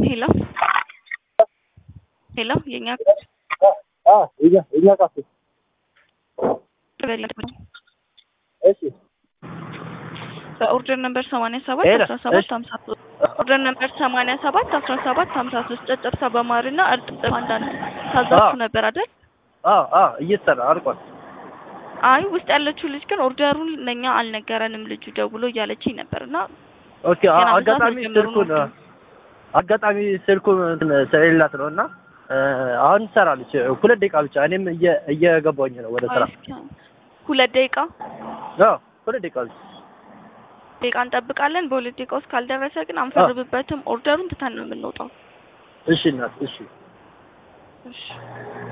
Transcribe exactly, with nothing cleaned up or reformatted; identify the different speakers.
Speaker 1: ሄሎ ሄሎ የኛ
Speaker 2: አ ይያ ይያ ካፌ እሺ
Speaker 1: በኦርደር ነምበር ሰማንያ ሰባት አስራ ሰባት ሃምሳ ሶስት ኦርደር ነምበር ሰማንያ ሰባት አስራ ሰባት ሃምሳ ሶስት ጨጨብሳ በማርና እርጥብ አንዳንድ ታዛችሁ ነበር አይደል?
Speaker 2: አዎ አዎ እየተሰራ አልቋል።
Speaker 1: አይ ውስጥ ያለችው ልጅ ግን ኦርደሩን ለኛ አልነገረንም ልጁ ደውሎ እያለችኝ ነበርና
Speaker 2: ኦኬ አጋጣሚ ስልኩን አጋጣሚ ስልኩን ስለሌላት ነውና አሁን ትሰራለች ሁለት ደቂቃ ብቻ እኔም እየገባሁኝ ነው ወደ ስራ
Speaker 1: ሁለት ደቂቃ
Speaker 2: አዎ ሁለት ደቂቃ ብቻ
Speaker 1: ደቂቃ እንጠብቃለን በሁለት ደቂቃ ውስጥ ካልደረሰ ግን አንፈርብበትም ኦርደሩን ትተን ነው የምንወጣው
Speaker 2: እሺ እናት እሺ
Speaker 1: እሺ